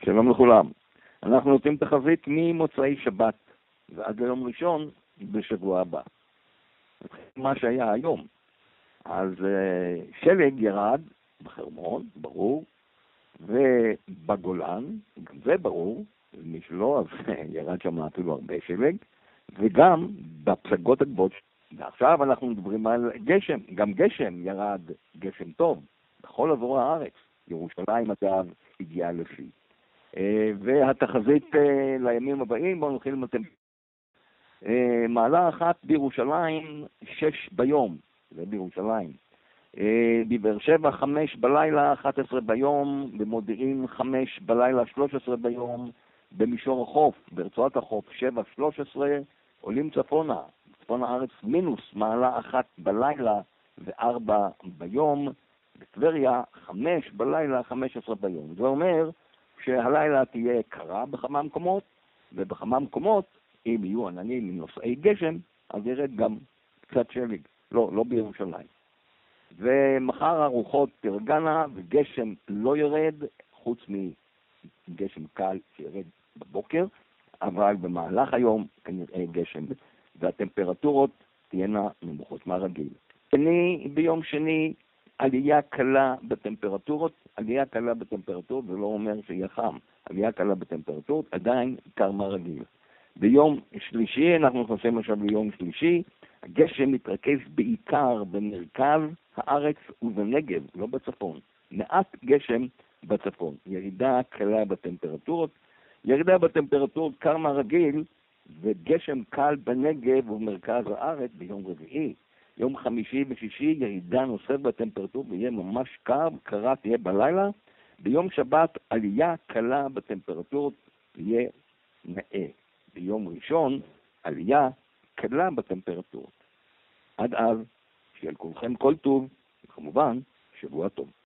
שלום לכולם. אנחנו נותנים תחזית ממוצאי שבת ועד ליום ראשון בשבוע הבא. מה שהיה היום. אז שלג ירד בחרמון, ברור, ובגולן, גם זה ברור, מי שלא, אז ירד שם אפילו הרבה שלג, וגם בפסגות הגבוהות. ועכשיו אנחנו מדברים על גשם, גם גשם ירד, גשם טוב, בכל אזור הארץ. ירושלים אגב הגיעה לפי. והתחזית לימים הבאים, בואו נתחיל עם מעלה אחת בירושלים 6 ביום, זה בירושלים. בבאר שבע 5 בלילה 11 ביום, במודיעין 5 בלילה 13 ביום, במישור החוף, ברצועת החוף 7 13, עולים צפונה, צפון הארץ מינוס מעלה 1 בלילה ו4 ביום, בטבריה 5 בלילה 15 ביום. זה אומר שהלילה תהיה קרה בכמה מקומות, ובכמה מקומות, אם יהיו עננים עם נושאי גשם, אז ירד גם קצת שלג, לא בירושלים. ומחר הרוחות תרגנה וגשם לא ירד, חוץ מגשם קל שירד בבוקר, אבל במהלך היום כנראה גשם, והטמפרטורות תהיינה נמוכות מהרגיל. ביום שני עלייה קלה בטמפרטורות, עלייה קלה בטמפרטורות, זה לא אומר שיהיה חם, עלייה קלה בטמפרטורות, עדיין קר מהרגיל. ביום שלישי, אנחנו חושבים עכשיו ביום שלישי, הגשם מתרכז בעיקר במרכז הארץ ובנגב, לא בצפון. מעט גשם בצפון, ירידה קלה בטמפרטורות, ירידה בטמפרטורות קר מהרגיל, וגשם קל בנגב ובמרכז הארץ ביום רביעי. יום חמישי ושישי ירידה נוספת בטמפרטורה ויהיה ממש קר, קרה תהיה בלילה. ביום שבת עלייה קלה בטמפרטורות יהיה נאה. ביום ראשון עלייה קלה בטמפרטורות. עד אז, שיהיה לכולכם כל טוב, וכמובן שבוע טוב.